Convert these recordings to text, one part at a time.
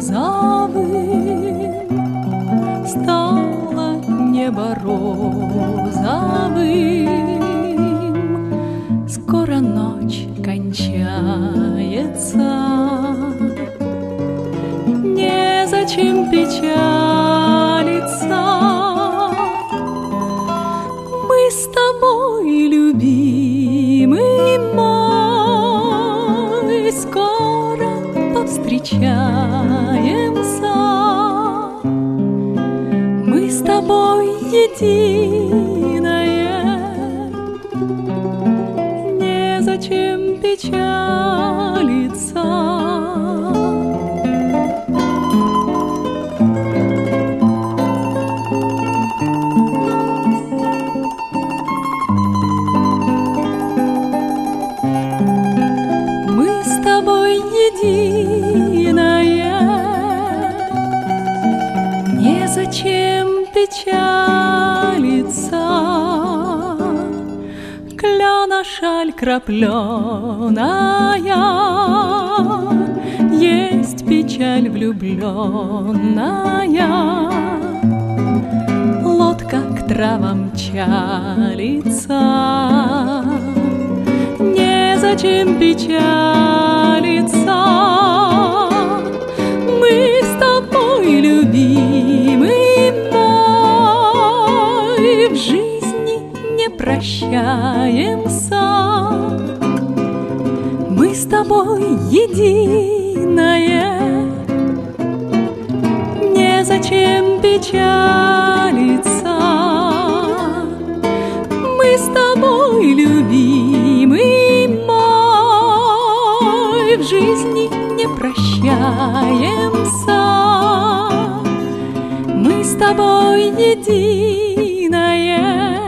розовым, стало небо розовым. Скоро ночь кончается, незачем печалиться. Мы с тобой, любимый мой, скоро повстречаемся. Мы с тобой единое, незачем печалиться. Единое, незачем печалиться. Клена шаль крапленая, есть печаль влюбленная. Лодка к травам чалится, незачем печалиться. Мы с тобой, любимый мой, в жизни не прощаемся. Мы с тобой единое, незачем печалиться. Мы с тобой, любимый мой, в жизни не прощаемся. Мы с тобой единое,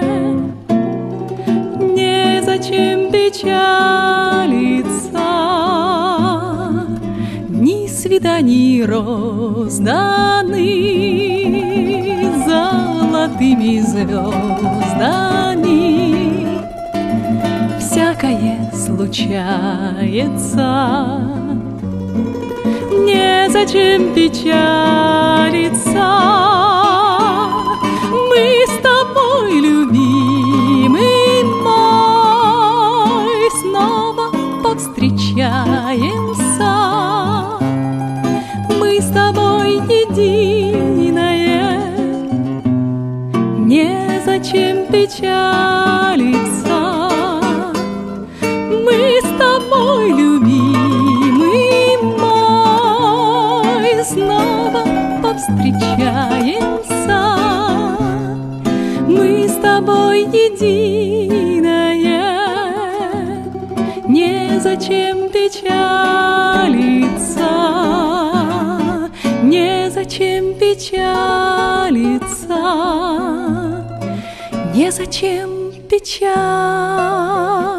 незачем печалиться. Дни свиданий розданы золотыми звездами. Всякое случается, незачем печалиться. Мы с тобой, любимый мой, снова повстречаемся. Мы с тобой единое, незачем печалиться. Мы с тобой, любимый мой, снова повстречаемся. Мы с тобой единое, незачем печалиться. Незачем печалиться, незачем печалиться.